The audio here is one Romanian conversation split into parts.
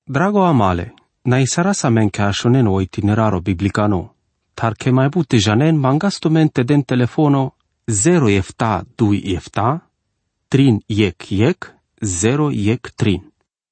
Drago amale, na isara sa men ka shonen o itineraro biblicano, tar ke mai bute janen mangastumente den telefono 0 efta 2 efta, 3 yek 0 yek 3.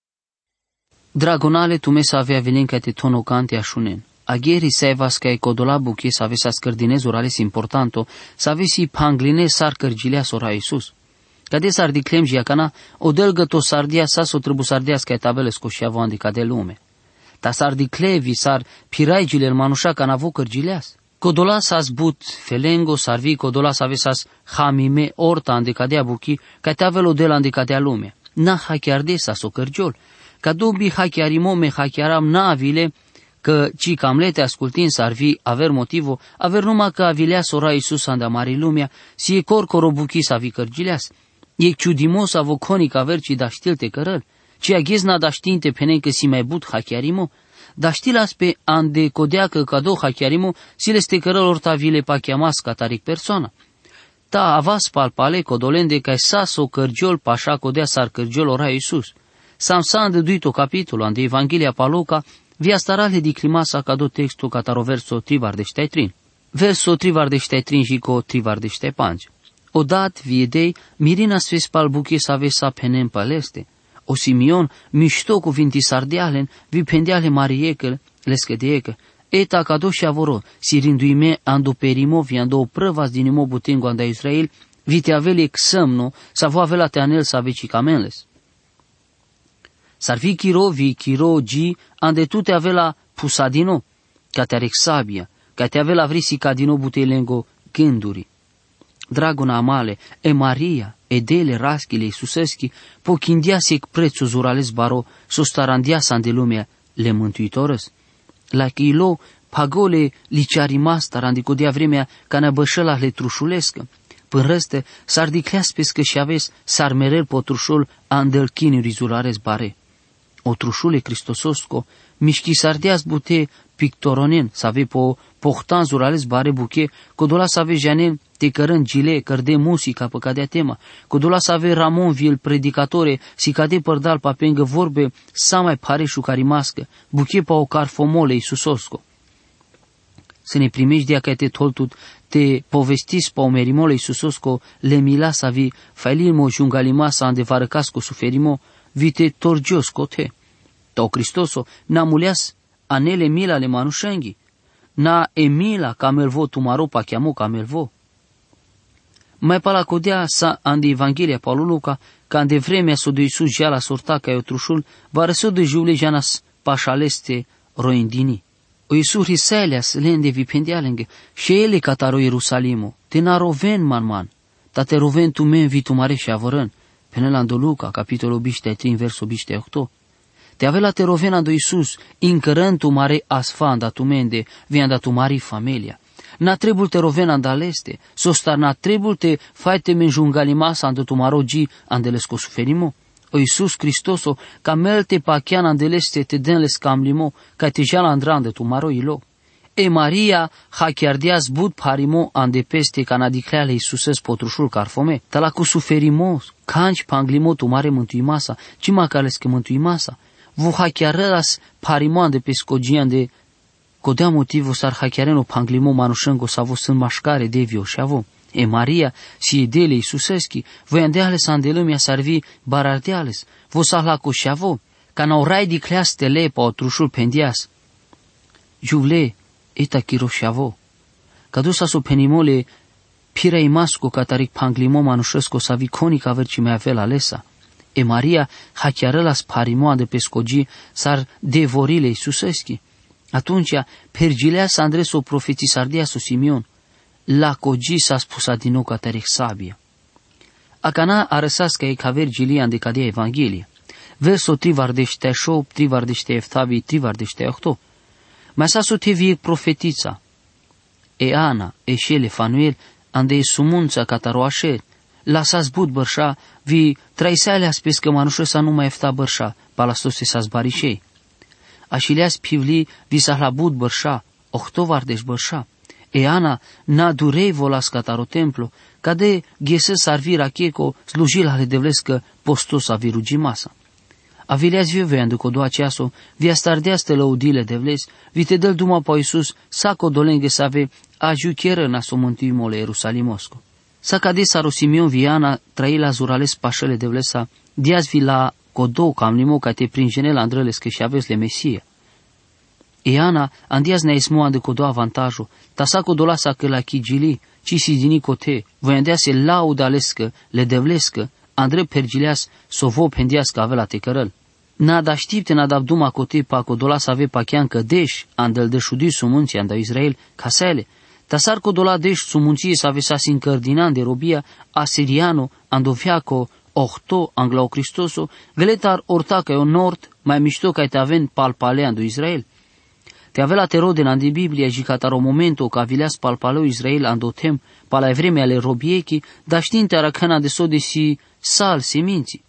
Dragonale tu mesa avea vilinca te tono cante a shunen. Agheri sevas ca e codolabu che sa avea scărdinez orales importanto, sa avesi pangline sar cărgilea sora Iisus. Cade s-ar diclem jiacana, o delgăto sardia sa so trebuie sardias ca tabele scoșia vandica de lume. Ta s-ar diclevi sar piraigile el manușa ca n-avu cărgileas. Codola s-a zbut felengo sarvi, codola s-a vesas hamime orta andicadea buchi, ca tabelo de la andicadea lume. Na hachiarde sa so cărgiol. Ca dubi hachiarimo me hachiaram na avile, că ci camlete ascultin sarvi aver motivo, aver numai că avilea sora Iisus anda mari lumea, si e corcoro buchi sa vi cărgileas. E ciudimos avoconic aver ci da știlte cărăl, ci aghezna da știnte penen că si mai but hachiarimo, da știlas pe ande codeacă cado hachiarimo, si le ste cărăl orta vile pa cheamas cataric persoana. Ta avas palpale codolende ca saso cărgiol pașa codea sar cărgiol ora Iisus. Samsa îndăduit-o capitolul ande Evanghelia Paloca, via starale di climasa cado textul cataro verso trivardeștai trin. Verso trivardeștai trin jico trivardeștai panci. Odat viedei, mirina sfes palbuche sa vesa penem paleste. O Simion, mișto cuvinti sardealen, vi pendeale mariekel, leschedeecă. Eta cado și avoro, si rinduime ando perimo, vi ando prăvas din imo butengo anda Israel, vi te avele exămno, sa vo avela te anel sa veci camenles. Sar vi chiro gi, ande tu te avela pusadino, ca te arec sabia, ca te avela vrisi ca dino butelengo gânduri. Dragona amale, e Maria, e dele raschile Iisuseschi, pochindiasec prețul zurales baro, sostarandiasa ande lumea le mântuitorăs. La chilo, pagole liciarimasta randicodea vremea ca ne bășăla le trușulescă. Până răste, s-ar dicleas pescă și aves, s-ar merel potrușul andelchinuri zurales bare. O trușule cristososco, mișchi sardeas bute pictoronen, să ave po pohtan zurales bare buche, codola să ave janen te cărân gile, cărde musica pe cadea tema, codola să ave Ramon viel predicatore, si cade părdal pa pengă vorbe, sa mai pare șucarimască, buche pa o carfomole Iisusosco. Să ne primești de că te toltut, te povestis pa o merimole Iisusosco, le mila să vi failimo jungalima să andevarăcasco suferimo, vi te torgiosco te. Tau Cristoso, na muleas anele mila le manușenghi, na emila camelvo tumaropa chiamo camelvo. Mai palacodea sa ande Evanghelia Paululuca, ca ande vremea so de Iisus jala sorta ca trușul, va răsă de jule janas pașaleste roindini. O Iisus riseleas lende vipendialenge, și ele cataro Ierusalimo, te na roven man, ta te roven tu men vi tu mare și avărân, până la Luca, capitolul 3, versul 8. Te avela te rovena do Iisus, incărând tu mare asfanda tu mende, vianda tu mari familia. Na trebul te rovena andaleste, sostar na trebul te faite menjungalimasa ando tu marogi andelesco suferimo. O Iisus Cristoso, ca melte pachian andeleste te denles camlimo, ca te jala andrande tu maro ilo. E Maria, hachiardeas bud parimo ande peste ca nadicleale Iisuses potrușul carfome, tala cu suferimo, canci panglimo tu mare mântuimasa, cima cales că mântuimasa. Vu hachiarăras parimo ande pescogia ande codea motivo sar hachiareno panglimo manușengo sa vo sunt mașcare de vio și avo. E Maria, si edele Iisuseschi, voi andeales andelumia sarvi barardeales, vo sahlaco și avo, ca naurai dicleas tele pa o trușul pendias. Juvle, eta chiro și avo. Ca dusa so penimole pira imasco cataric panglimo manușesco sa viconic averci me avela lesa. E Maria hachiarălas parimo ande pescogi sar devorile Iisuseschi. Atunci, pergilea s-a andres o profeții sardia su Simion. La cogi s-a spus adino cataric sabia. Acana arăsas ca e ca vergilia în decadea Evanghelie. Verso trivardește șop, trivardește eftavi, trivardește ochto. Mai s-a sute vie profetița. E Ana, e șele Fanuel, ande e sumunța cataroașe. Lasas zbut bărșa, vi traisealea spes că manușă sa nu mai efta bărșa, palastose sa zbarișei. Așileas pivli visahla bud bărșa, ochtovardeș bărșa. E Ana na durei volas cataro templo, cade ghesă sarvi racheco slujila le devlescă postos avirugimasa. Avilias viveando ko do aceaso, via stardeaste lăudile de vles, vite dăl duma pa Iisus, sa ko dolenge save, ajuchieră na somontuimo le Ierusalimosco. Sa cadesaro Simeon Viana trăi la zurales pașele de vlesa, diaz vi la codo cam limo ca te prinjene la andrăles că și aveți le Mesia. Iana andiaz ne ismoa de codo avantajul, ta sa codo lasa că la chigili, ci si dini cote, voiandea se lauda alescă, le devlescă, andre pergileas sovo pendiască avea la tecărăl. Nada știpte nada duma cote pa codo lasa ave pa chian că deș, andel de șudui sumunții anda Israel, casele, tasar codola deș sumunții să ave sa sin cărdinan de robia asiriano, andoviaco, ohto anglau Cristoso, gletar orta ca o nord, mai mișto ca te aven palpalean do Israel. Te avea la teroden andi Biblia și cataro momento ca vileas palpaleu Israel andotem pa la vreme ale robiechi, da știinte aracana de sode si sal seminții.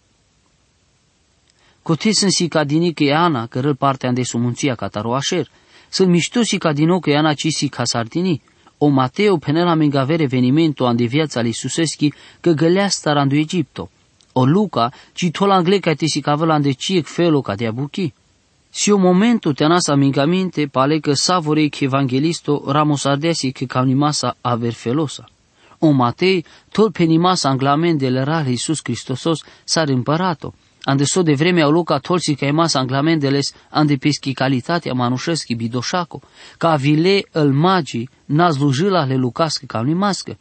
Cote sunt si ca dinică e Ana, că răl partea ande sumunția cataro așer, sunt mișto si ca dino că e Ana ci si ca sardini, o Mateo penela mengavere evenimento ande viața li Suseschi că găleasta randu Egipto. O Luca, ci tol angle ca te si cavăl ande ciec felo ca de abuchi. Si o momento te nasa mingamente pale că savorei că evangelisto ramos ardesi că caunimasa aver felosa. O Matei, tol penimasa anglament de lerale Iisus Hristosos s-ar împărato. Ande so de vreme au Luca tol si că e masa anglament de les ande peschi calitatea manușeschi bidoșaco, ca vile îl magii n-a slujila le lucască caunimască.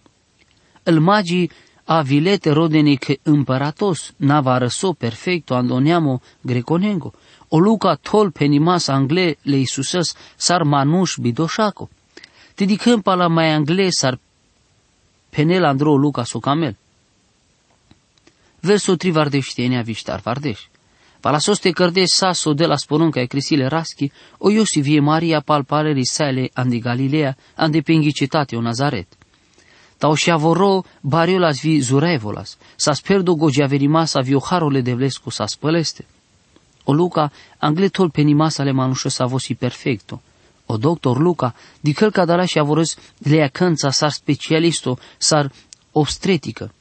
Îl magii a vilete rodenic împăratos, n-ava răso perfecto andoneamo greconengo. O Luca tol penimas angle le Iisusăs sar manuș bidoșaco. Te dicăm pa la mai angle sar penel andro Luca socamel. Verso 3 vardeștienea viștar vardeș. Pa la soste cărdeș saso de la sporunca e crisile raschi, o Iosivie Maria palparerii sale andi Galilea, andi penghicitate o Nazaret. Tau și avoro bariolas vi zurevolas, sa sperdo gogiaverimasa vi oharole de vlescu sa spăleste. O Luca angle tol penimasa le manușă sa vosi perfecto. O doctor Luca, dicăl ca dala și avorăs lea cânța sar specialisto, sar obstretică.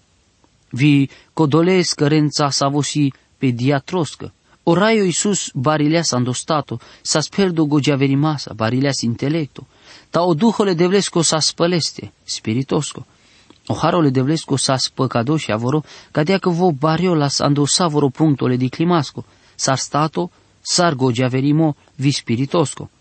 Vi codoles cărența sa vosi pediatroscă. O raio Iisus barileas andostato, sa sperdo gogiaverimasa, barileas intelecto. Ta o duhole de vlesco sa spăleste, spiritosco. O harole de vlesco sa spăcado și avoro, cadea că vo bariolas andosavoro punctole di climasco, sar stato, sar gogiaverimo vi spiritosco.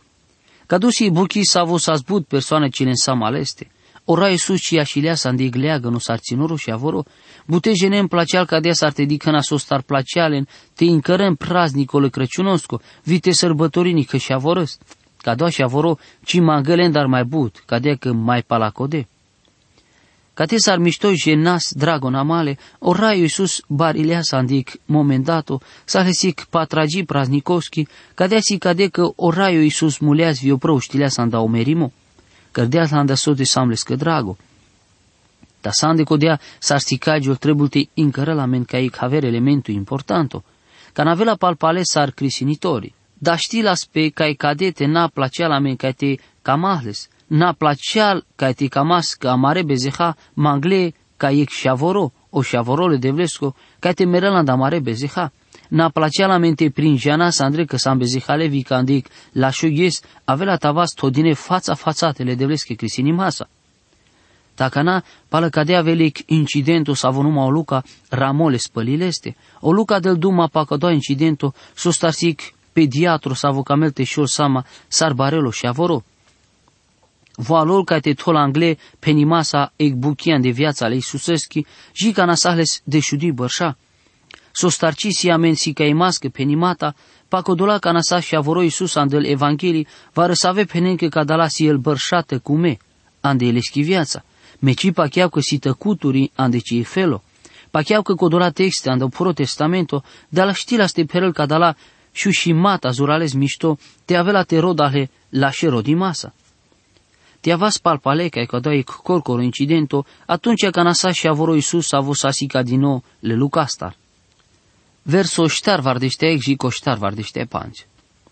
Cadusi buchi sa vo sa zbut persoane cine în samaleste. Ora Iisus ci așileas andi gleagănu sar ținuru și avoro, bute jenem placeal cadea s-ar te dicăna so star placealen, te încărăm praznicole crăciunosco, vite sărbătorinică și avorăst. Ca doa și avoro, ci mangălen dar mai but, cadea că mai palacode. Ca te s-ar mișto jenas dragon amale, o raiu Iisus barileas andic momendato, s-a hesic patragi praznicoschi, cadea si cadea că o raiu Iisus muleas vi oprău știleas anda omerimo, cărdea anda so de samlescă drago. Da sande codea s-ar sticagiul trebulte încără la men ca ei haver elementul importanto, ca n-avea palpale s-ar crisinitori. Da știlas pe cai cadete n-a placea la men ca te camahles, n-a placea ca te camas ca amare bezeha mangle ca ec șavoro, o șavorole de vlesco, ca te merălan da mare bezeha. N-a placea la men te prin jana să andre că s-am bezehale vi candic la șughes, avea la tavas todine fața fațatele de vlesche crisinimasa. Dacă n-a, pală cadea velic incidentul s-a vonuma o Luca ramole spălileste, o Luca del duma pacă doa incidentul s-o starsic pediatru s-a vocamelte și o sama sarbarelo și avoro. Voalol ca te tol angle penimasa ecbuchian de viața lei Suseschi, și ca nasahles de șudui bărșa. S-o starci si amensi ca emască penimata, pacodola ca nasa și avoro Iisus andel Evanghelii, va răsave penenche ca dala si el bărșată cu me, ande eleschi viața. Meci pacheau că si tăcuturi ande ci e felo. Pacheau că codola texte ande Pro Testamento, de la știla ste perel ca dala și mata zurales mișto, te avea la te rodale la șero di masa. Te avea spalpaleca e că dai corcoro incidento, atunci ca nasa și avoro Iisus a vos asica din nou le lucastar. Verso ștar vardește ec și coștar vardește panci.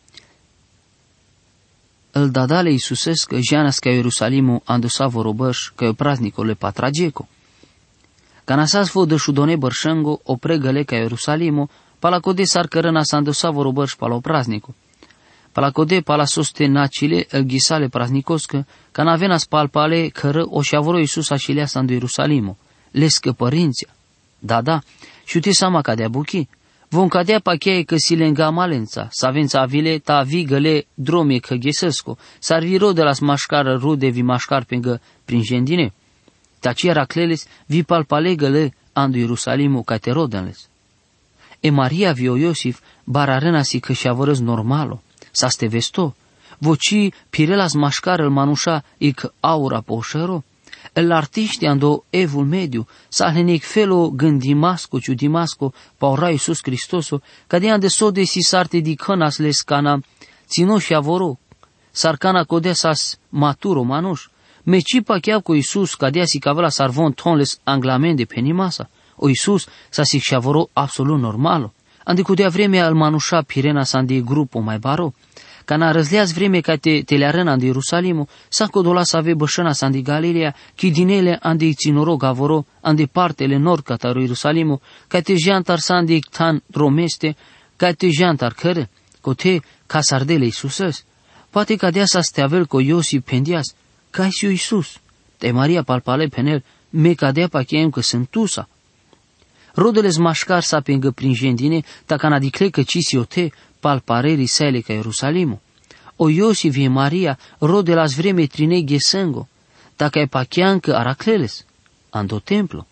Îl dadale Iisusesc că janas ca Ierusalimu andusa vorobăș că e praznicole patrageco. Ca nasas vo de șudone bărșângo o pregăle ca Ierusalimu, Palacode sar cărăna s-a îndosa vorobărși pala o praznicu. Palacode pala soste nacile gisale praznicoscă, ca n-avena spalpale cără o șavoro Iisus așilea s-a îndu Ierusalimo. Lescă părinția. Da, și uite sama cadea buchi. Vom cadea pacheaie că si le îngamalența, să avența avile ta vigăle dromie că ghesăsco, s-ar vi rode la smașcară rude vi mașcar pengă prin jendine. Taci Aracleles vi palpalegăle andu Ierusalimo ca te rodenles. E Maria vio Iosif bararena si că și-a vărăz normalo, sa ste vesto, voci pirela smașcară îl manușa ic aura poșero, el artiști ando evul mediu, sa hlenic felo gândimasco, ciudimasco, paura Iisus Hristoso, cadean de sode si sarte di cănas les cana, țino și avoro, sarcana codea sas maturo manuș, mecipa chea cu Iisus cadea si cavela sarvon tonles anglamende penimasa, o Iisus sa si și avoro absolut normalo, andi cudea vremea al manușa pirena sa andi grupo mai baro, ca n-a răzleaz vreme ca te learăna de Ierusalimo, s-a codola să ave bășăna sa de Galileea, chidinele ande ținorog avoro, ande partele nord cataru Ierusalimo, ca te jantar sa ande ictan romeste, ca te jantar căre, cote ca sardele Iisusăs. Poate ca dea sa steavel co Iosif pendias, ca și Iisus, te Maria palpale penel, me cadea pacheam că sunt tusa. Rodele zmașcar sa pengă prin jendine, ta ca n-adicle că cisi o te, palparerii sale ca Ierusalimo. O Iosif e Maria, rode las vreme trinei ghesengo, dacă e pacheancă Aracleles, ando templo.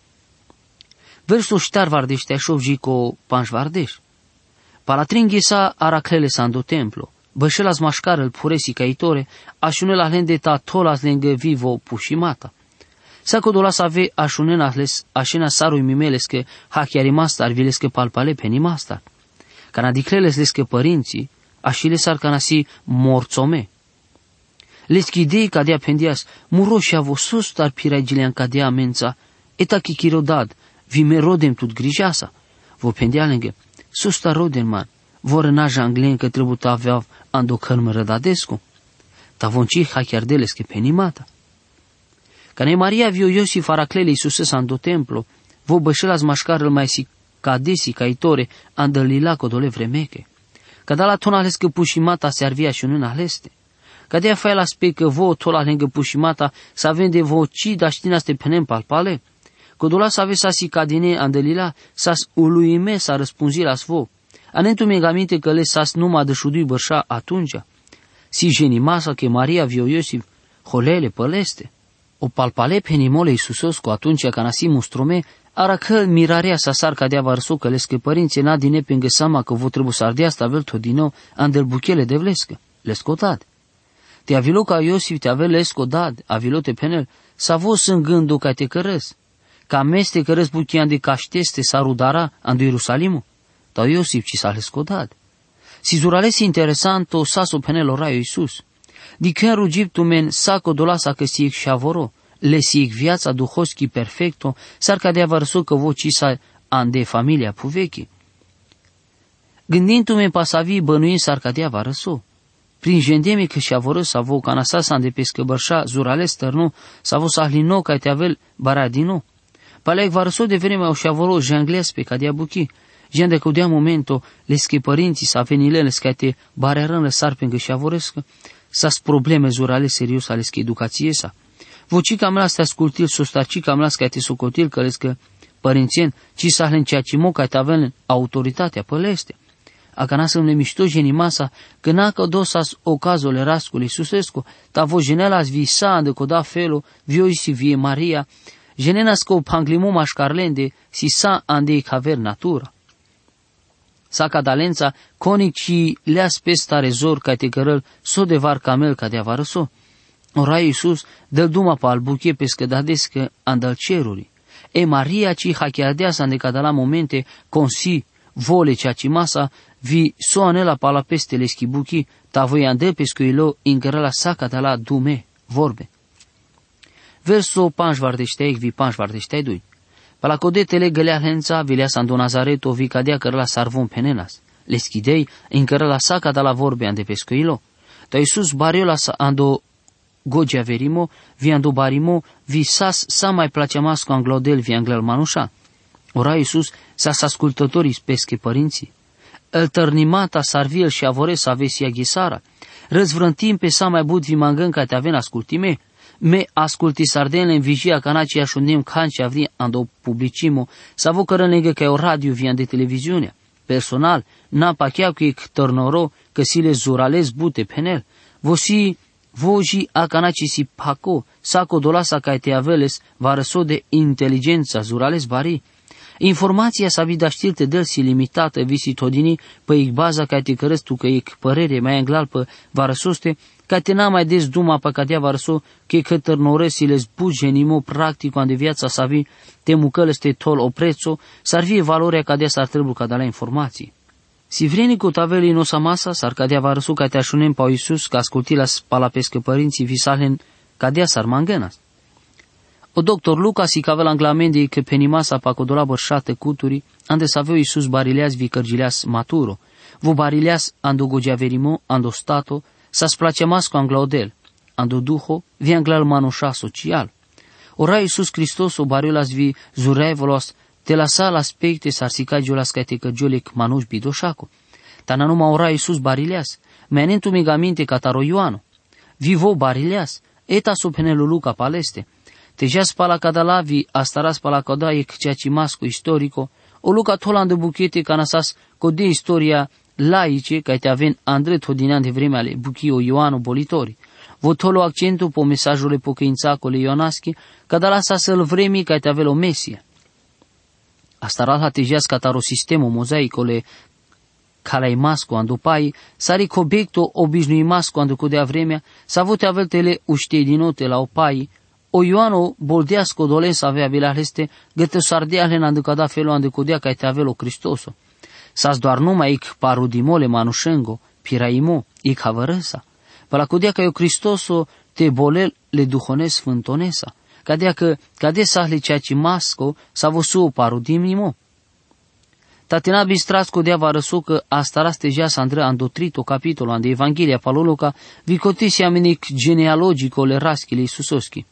Versul ștar vardește așovji co panș vardeș. Palatrin ghesa Aracleles ando templo, bășelas mașcar îl puresi caitore, așunela lende ta tolas lângă vivo pușimata. Sa codolas ave așunena les așena sarui mimeles că hachiarimastar viles că palpale penimastar. Canadicleles lescă părinții, așile sar canasi morțome. Leschidei cadea pendias, muroșia vo sus tar piragilean cadea amența, eta chichirodad, vime rodem tut grijasa. Vo pendea lângă, sus tar roden man, vor în aja anglen că trebută avea ando cărmă rădadescu. Ta vonci hachiardeles că penimata. Cane Maria vio Iosif Araclele Iisusăs ando templo, vo bășelas mașcar îl mai si cadesi caitore andălila codole vremeche. Cada la ton ales că pușimata se arvia și un aleste. Cadea fai la spe că vo tola lângă pușimata să vende vo ci da știna ste penem palpale. Codola să ave sa si cadine andălila sas uluime sa răspunzi la vo. Anentu megaminte că le sas numai de șudui bărșa atunci. Si genimasa că Maria vio Iosif holele păleste. O palpale penimole Iisusos cu atunci ca nasi mustrume, aracă mirarea sa sar cadea varso că lescă părinții n-a dine pengă seama că vo trebuie să ardea stavel tot din nou andel buchele de vlescă, lescotad. Te avilo ca Iosif te ave lescotad, avilo te penel, sa vos în gândul ca te cărăs, ca meste cărăs buchian de cașteste sa rudara andu Ierusalimu, tau Iosif ci sa lescotad. Si zuralesi interesanto saso penel oraio Iisus. Di chiar Egiptul men saco dolasa că si și avoro, le sic viața duhoschi perfecto, s-ar cadea vărso că voci sa ande familia puvechi. Gândindu-me pasavi bănuind s-ar cadea vărso. Prin jendeme că și avoră s-a vo canasa s-a de pescă bărșa zurales tărnu, s-a vo s-ahlino ca te avel baradino. Palec vărso de vreme au și avoro jangles pe cadea buchi. Jende că dea momento lesche părinții s-a venile lescă te barerăn lăsar pe și avorăscă. S-as probleme zurale serios ales că educație sa. Voci cam las te ascultil sostaci cam las că te socotil că lescă părințien, ci s-ahlen ceea ce mo ca te avel autoritatea păleste. Acana să-mi mișto genimasa, că n-a dosas ocazole rascul Iisusescu, ta vo genelas visa ande coda felo, vioi si vie Maria, genenas că o panglimu mașcarlende, si sa ande caver natura. Sa cadalența, conic ci lea spesta rezor ca te cărăl, so de var camel ca de avarăso. Ora Iisus dă duma pa albuche pescădadescă andal cerului. E Maria ci hacheadea sa de la momente consi vole cea ci masa vi so anela pa la pestele schibuchi ta voi andă pescuilo incărăla sa cadala dume vorbe. Verso panș vardeșteic vi panș vardeșteidui. Pala codetele gălea hența vilea sandu Nazareto vi cadea cărăla sarvon penenas. Le schidei incărăla sa cadala vorbe ande pescuilo. Ta Iisus bariola sa ando Gogea verimo, vi ando barimo, vi sas sa mai placeamasco anglodel vi anglel manușa. Ora Iisus sas ascultătorii pesche părinții. el tărnimata sarviel și avores avesi aghisara. Răzvrântim pe sa mai bud vimangân ca te aven ascultime. Me asculti sardenle în vigia canaci așundim canci avri ando publicimo. Sa vo cărănegă ca o radio vian de televiziunea. Personal, n-a pachea cu ec tărnoro că si le zurales bute penel. Voji a canaci si paco, saco dolasa ca te aveles, va răso de inteligența zurales bari. Informația sa vida știlte del si limitată visi todini pe ic baza ca te cărăs tu că ic părere mai englal pe va răsoste, ca te n-a mai des duma pe ca te va răso că că tărnore si le zbuge nimo practic ande viața sa vi te mucăles te tol o prețo, s-ar vie valoarea ca de s-ar trebui ca de la informații. Si vreni cu taveli nosa masa, s-ar cadea va răsu ca te așunem pa Iisus, ca asculti la spala pescă părinții visalen, ca dea s-ar mangănas. O doctor Luca si cavel anglamende că penimasa pa codola bărșate cuturi, ande să aveu Iisus barileas vi cărgileas maturo, vo barileas ando gogeaverimo, ando stato, sa splace masco anglaodel, ando duho, vi anglal manușa social. Ora Iisus Hristos o barilas vi zurevolos, te lasa l'aspecte sarsicagiolas ca te cărgiolec manuș bidoșaco. Tana numa ora Iisus barileas, menentu migamente cataro Ioano. Vivo barileas, eta sopenelu Luca paleste. Teja spala cadala vi astara spala cada ec ceaci masco istorico, o Luca tolan de buchete canasas code istoria laice ca te aven Andre todinean de vreme ale buchio Ioano bolitori. Votolo accentul po mesajul pocăințacole Ionaschi, cadala sa să-l vremi ca te avel o mesia. Astara tejas cataro sistemo mozaicole calai masco ando pai, sari cobecto obișnui masco ando codea vremea, sa vote aveltele uștei dinote la opai, o Ioano boldeasco doles avea vilaleste, gătă sardeale ando cada felo ando codea ca te avelo Cristoso. Sas doar numai ic parudimole manușengo, piraimo, ic havărăsa. Pala codea ca eu Cristoso te bolel le duhones fântonesa. Cadea sahle ceaci masco sa vosu parudimimo. Tatina bistrasco dea va răsu că astara steja să andră andotrito capitolo ande Evanghelia paloloca vicotisi amenic genealogico le raschile Iisusoschi.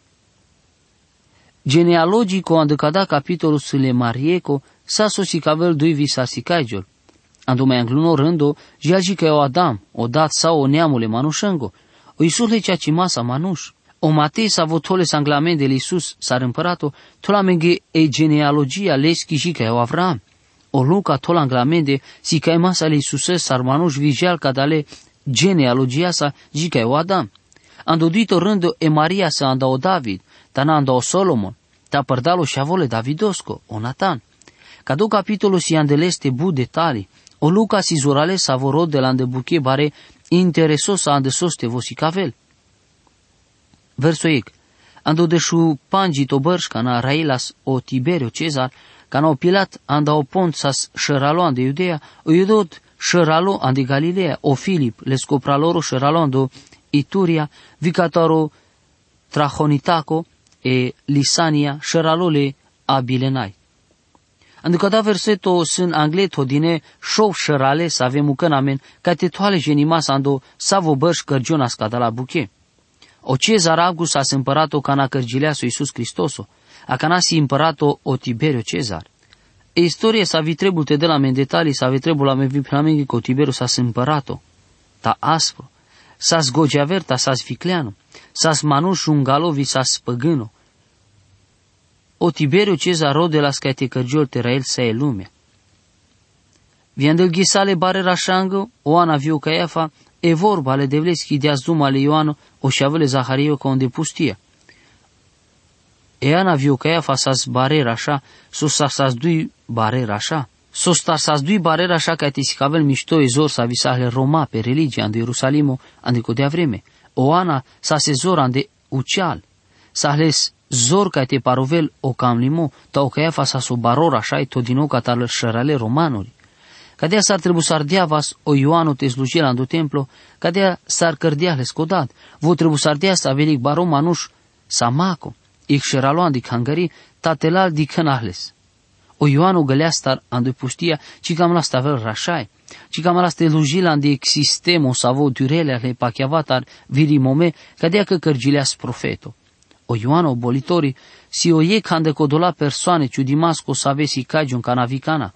Genealogico ande cada capitolul sule Marieco sa sosi cavel dui visasicagiol. Ando mai angluno rândo jiaji că o Adam, o dat sau o neamule manușengo, o Iisus le ceaci masa manuș. O Matei sa votole sanglamende de Iisus s-ar împărato, tola menge e genealogia leschi și că o Avram. O Luca tola anglamende si că e masa le Iisuse s-ar manuș vigial ca dale genealogia sa și că o Adam. Ando dito rândo e Maria sa anda o David, tana anda o Solomon, ta părdalo și avole Davidosco, o Natan. Ca două capitolul si andeleste bu detalii, o Luca si zurale sa vorod de la îndebuche bare interesos sa andesoste vosicavel. Verso ec, ando deșu pangito bărșca na Railas o Tiberio Cezar, ca na o Pilat anda o pont sas șăralo ande Iudea, o Iudot șăralo ande Galilea, o Filip le scopraloro șăralo ando Ituria, vicatoro Trahonitaco e Lisania șăralo le Abilenai. Ando cada verseto sunt angleto dine șov șărale să avem ucănamen, ca te toale genimas ando savo bărș cărgionas ca de la buche. O Cezar August a împărat-o ca na cărgileaso Iisus Hristoso, a ca na si împărat-o o Tiberio Cezar. E istorie sa vi trebulte de la men detalii, sa vi trebul la men viplamenghi că o Tiberio s-a împărat-o. Ta aspro, s-a Gogeaverta, s-a Vicleanu, s-a Manuș Ungalovi, s-a Păgâno. O Tiberio Cezar rode la scaite cărgiol terael sa e lumea. Viandel ghisale bare rașangă, o Ana viu Caiafa, e vorba ale devleschi de azuma ale Ioano, o șavele Zahario ca unde pustia. E Ana viu Caiafa sas bare rașa, sos sas dui bare rașa. Sos sas dui bare rașa ca te sicavel mișto e zor sa visahle Roma pe religia ande Ierusalimo ande codea vreme. O Ana sa se zor ande uceal. Sahles zor ca te parovel o camlimo, ta o Caiafa sa so baror așa e tot din nou ca tal șărale romanuri. Cadea s-ar trebui să ardea vas o Ioanu te slujie la templo, cadea s-ar cărdea le scodat, vo trebuie să ardea să avelic baro manuș samaco, ic șeraloan dic hangari, tatelal dic hânahles. O Ioanu gălea star andu pustia, ci cam la stavel rașai, ci cam la stelujila andic sistemo savo durele ale pachiavatar virimome, cadea că cărgileas profeto. O Ioanu bolitori si o ie cande codola persoane ciudimasco să avesi cagiun canavicana,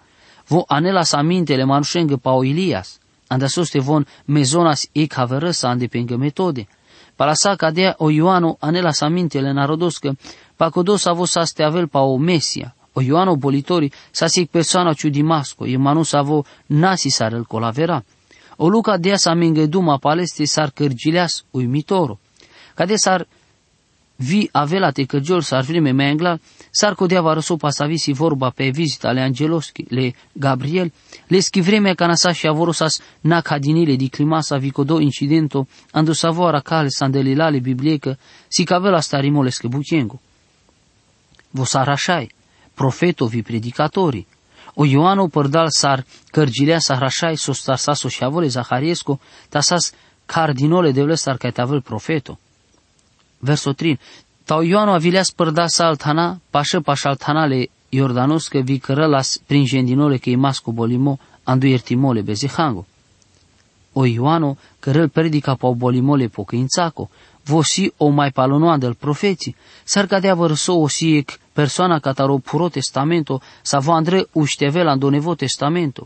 vo anelas amintele manušenge pa o Ilias, anda soste von mezonas ek haverăsa ande pengă metode. Palasa cadea o Ioano anelas amintele narodoscă, pa codos avo sa ste avel pa o Mesia, o Ioano bolitori sa sic persoana ciu Dimasco, e manus avo nasi sarel colavera. O Luca dea sa mingeduma paleste sar cărgileas uimitoro. Cade sar vi avela te cărgiol sar vreme mea engla, sar codeava răsopa sa visi vorba pe vizita le angeloschi, le Gabriel, le schivremea canasa și avorosas nacadinile di climasa vicodo incidento, andu savoara cale sandelilale bibliecă, si cavela starimolesche buciengo. Vosarașai, profetovi predicatori, o Ioano părdal sar cărgilea sahrașai sostarsaso și avole Zahariesco, tasas cardinole devle sar caetavel profeto. Verso 3. Tau Ioano avileas părda sa altana, pașă althanale Iordanoscă vi cărălas prin gendinole că imasco bolimo, andu iertimole bezihango. O Ioano cărăl predica pa o bolimole pocăințaco, vosi o mai palonoa del profeții, sar cadea vărso o siec persoana cataro puro testamento, sa vo andre uștevel ando nevo testamento.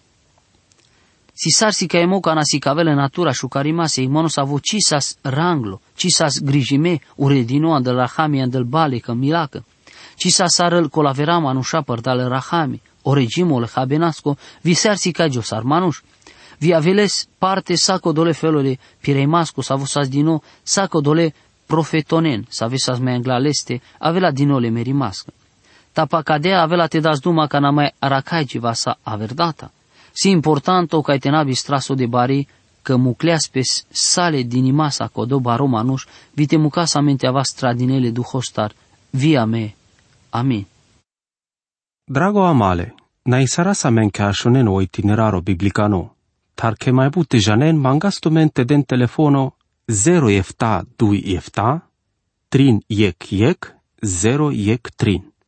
Si sar si ca emo cana si cavele natura șucarimase, imono sa vo cisas ranglo, cisas grijime, uredino andel rahami andel bale că milacă, cisas sarăl colaverama nușa părtale rahami, o regimole habenasco, vi sar si ca josar manuș. Vi aveles parte saco dole felole pireimasco sa vosas dino saco dole profetonen sa vesas mai anglaleste avela dinole merimască. Tapa cadea avela te das duma ca na mai aracaici sa averdata. Si importanto ca tenabi straso de bari că mucleas pe sale din imasa codo baro manuș vite mucasa mente ava stradinele duhostar via me. Amin. Drago amale, na isarasa menke ashonen o itineraro biblicano. Tar che mai bute janen mangastumente den telefono 0 efta 2 efta 3 yek 0 yek 3.